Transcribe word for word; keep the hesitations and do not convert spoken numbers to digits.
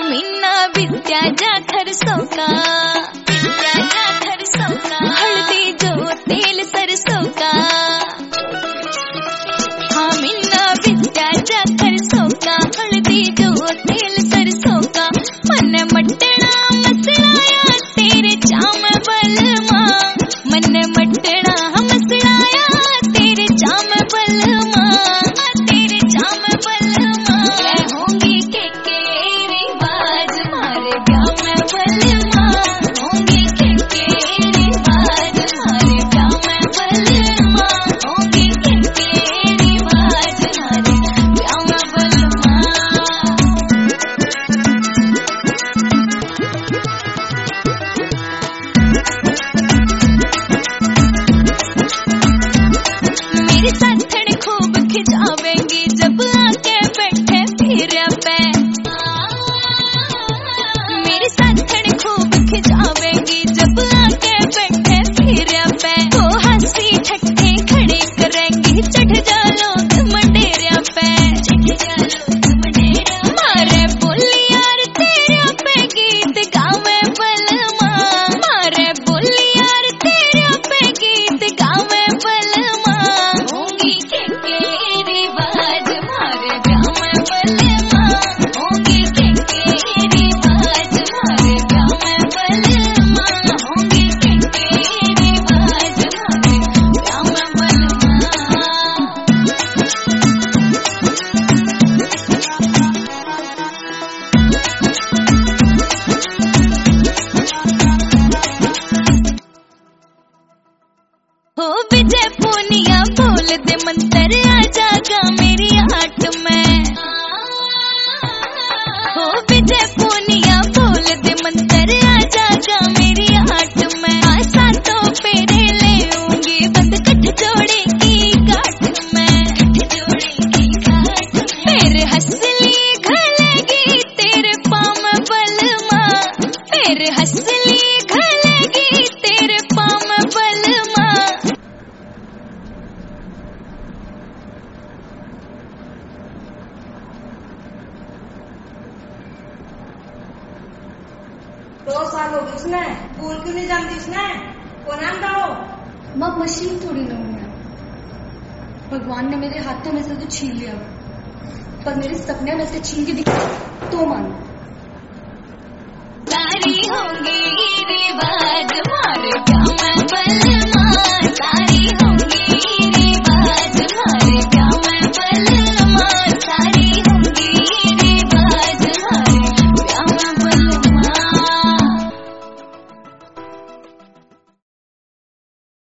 मीना विद्या खरसों का, विद्या खरसों का, हल्दी जो तेल सरसों का। हाँ मीना विद्या खरसों का, हल्दी जो तेल सरसों का। मन मटना मसलाया तेरे चाम बलमा, मन मटना मसलाया तेरे चाम बलमा, तेरे चाम बलमा। मैं होंगी के के रिवाज मारे ब्याह में बलमा, होंगी के के रिवाज मारे ब्याह में बलमा, होंगी के के रिवाज मारे ब्याह में बलमा। मेरी साथड़ खूब खिंचावेंगी जब आके बैठे फिर पे, मेरी साथड़ खूब खिंचावेंगी जब आके बैठे फिर पे। वो हंसी ठट्ठे खड़े करेंगी, चढ़ जा लोग मंडेरिया पे, चढ़ जा लोग मंडेरिया। मारे बोली यार तेरे पे गीत गावे बलमा, मारे बोली यार तेरे पे गीत गावे बलमा। होंगी के के रिवाज मारे ब्याह में बलमा, होंगी के के रिवाज मारे ब्याह में बलमा, होंगी के के रिवाज मारे ब्याह में बलमा। हो विजय पूनिया बोल दे मंतर आ जागा मेरी हाट में, हो विजय पूनिया बोल दे मंतर आ जागा मेरी हाट में। आशा तो फेरे लेऊंगी बंद कठ जोड़े की गाठ में, कठ जोड़े की गाठ में। फिर हंसली घलेगी तेरे पाम बलमा, फिर हंसली घलेगी तेरे पाम बलमा। दो साल हो गए उसने, स्कूल क्यों नहीं जानती उसने? को नाम कहो। माँ मशीन थोड़ी ना हूँ मैं, भगवान ने मेरे हाथों में से तो छीन लिया, पर मेरे सपने में से छीन के दिखा तो मानो। सारी होंगी रिवाज